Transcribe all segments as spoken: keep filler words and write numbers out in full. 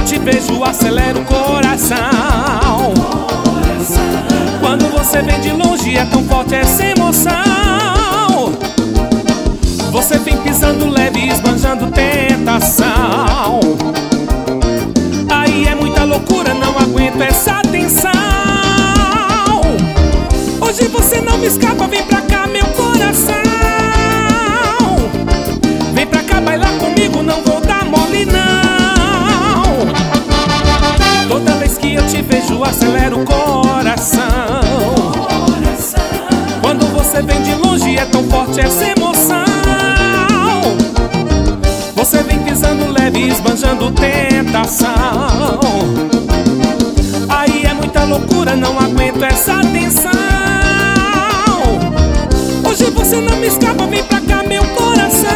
te vejo, acelera o coração. Quando você vem de longe é tão forte essa emoção. Você vem pisando leve, esbanjando tentação. Aí é muita loucura, não aguento essa tensão. Hoje você não me escapa, vem pra cá meu coração. Vem pra cá bailar comigo, não vou dar mole não. Toda vez que eu te vejo acelera o coração. Quando você vem de longe é tão forte essa emoção. Você vem pisando leve, esbanjando tentação. Aí é muita loucura, não aguento essa tensão. Hoje você não me escapa, vem pra cá meu coração.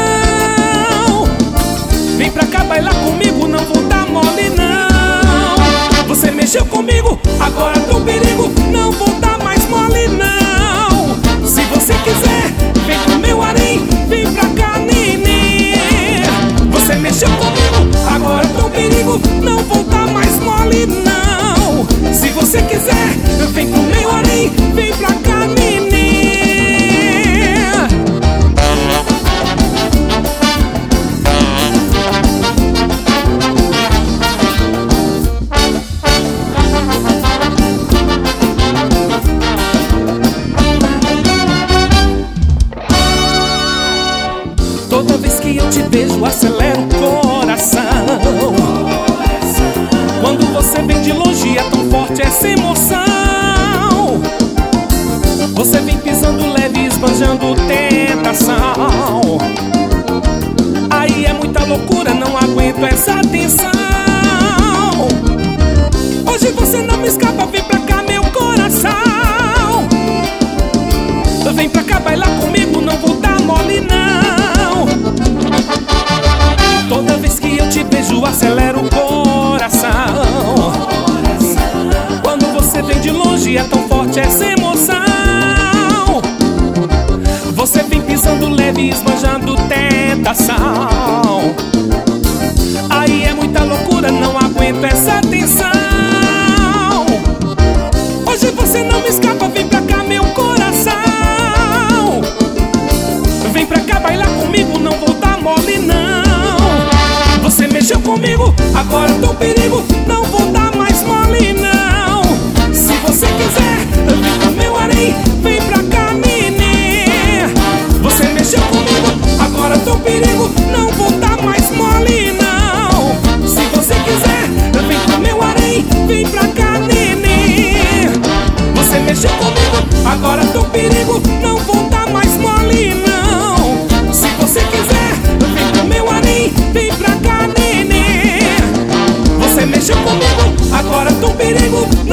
Vem pra cá bailar comigo, não vou dar mole não. Você mexeu comigo, agora tô em perigo, não vou dar mais mole não. Se você quiser, vem pro meu harém, vem pra cá nenê. Você mexeu comigo, agora tô em perigo, não vou dar mais mole não. Se você quiser, vem pro meu harém, vem pra cá nenê. Toda vez que eu te vejo acelera o coração. Quando você vem de longe é tão forte essa emoção. Você vem pisando leve, esbanjando tentação. Aí é muita loucura, não aguento essa tensão. Hoje você não me escapa, vem pra cá meu coração. Vem pra cá bailar comigo, não vou dar mole não. Toda vez que eu te vejo acelera o coração. Quando você vem de longe é tão forte essa emoção. Você vem pisando leve, esbanjando tentação. Aí é muita loucura, não aguento essa tensão. Hoje você não me escapa, vem pra cá meu coração. Vem pra cá bailar comigo, não vou dar mole não. Você mexeu comigo, agora tô em perigo, não vou dar mais mole não. Se você quiser, vem pro meu harém, vem pra cá nenê. Você mexeu comigo, agora tô em perigo, não vou dar mais mole não. Se você quiser, vem pro meu harém, vem pra cá nenê. Você mexeu comigo, agora tô em perigo, não vou dar mais mole não. Se você quiser, vem pro meu harém, vem pra cá nenê. Você mexeu comigo, agora tô em perigo,